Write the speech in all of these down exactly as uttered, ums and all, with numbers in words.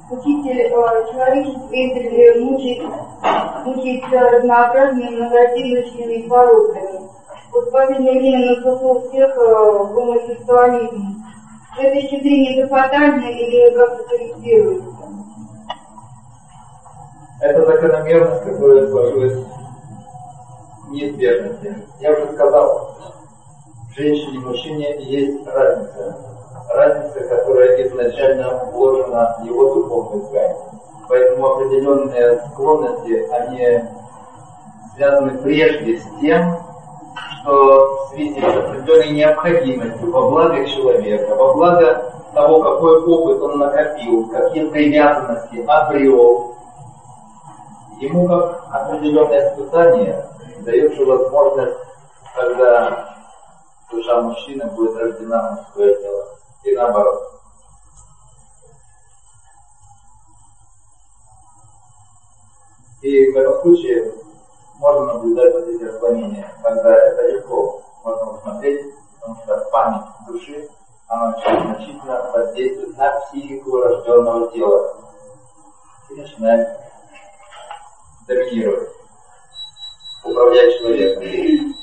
Учитель, человечество издревле мучает, мучается разнообразными многочисленными пороками. Вот в последнее время наступил всех гомосексуализм. С этой точки зрения это фатально или как-то корректируется? Это закономерность, которая сложилась в неизбежности. Я уже сказал, в женщине и мужчине есть разница. Разница, которая изначально вложена в его духовную ткань. Поэтому определенные склонности, они связаны прежде с тем, что в связи с определенной необходимостью во благо человека, во благо того, какой опыт он накопил, какие привязанности обрел, ему как определенное испытание дается возможность, когда душа мужчины будет рождена в мужское тело. И наоборот. И в этом случае можно наблюдать вот эти отклонения, когда это легко можно усмотреть, потому что память души, она очень значительно воздействует на психику рожденного тела и начинает доминировать, управлять человеком.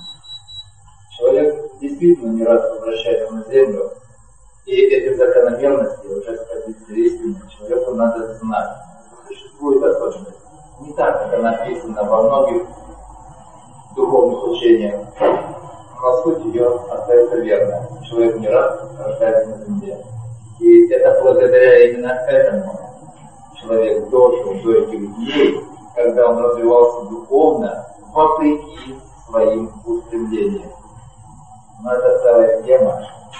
Человек действительно не раз возвращается на землю, и эти закономерности, уже с позиции истины, человеку надо знать. Существует особенность. Не так, как она написана во многих духовных учениях, но суть ее остается верной. Человек не раз рождается на земле. И это благодаря именно этому человек дожил до этих дней, когда он развивался духовно, вопреки своим устремлениям. Но это целая тема,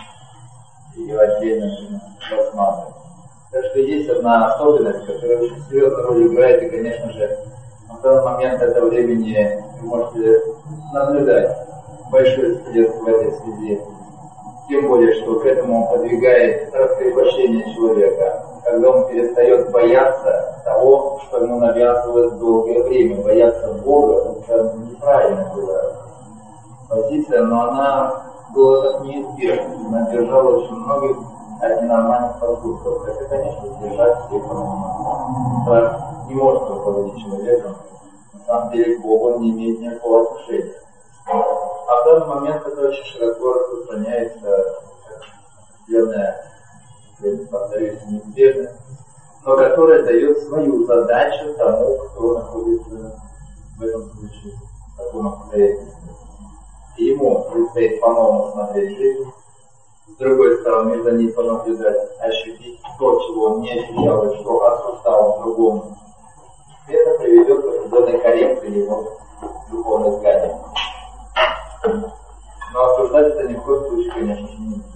ее отдельно рассматривать. Так что есть одна особенность, которая очень серьезную роль играет, и, конечно же, на данный момент этого времени вы можете наблюдать большой всплеск в этой связи. Тем более, что к этому подвигает раскрепощение человека, когда он перестает бояться того, что ему навязывают долгое время. Бояться Бога, это неправильно было позиция, но она была так неизбежна. Она держала очень многих от ненормальных поступков. Это, конечно, сдержать всех. Страх не может руководить человеком. На самом деле к Богу он не имеет никакого отношения. А в данный момент это очень широко распространяется, определенная, повторюсь, неизбежность, но которая дает свою задачу тому, кто находится в этом случае, в таком обстоятельстве. И ему предстоит по-новому смотреть жизнь, с другой стороны, за ней понаблюдать, ощутить то, чего он не ощущал и что осуждал другому. И это приведет к определенной коррекции его духовной ткани. Но осуждать это ни в коем случае, конечно же, не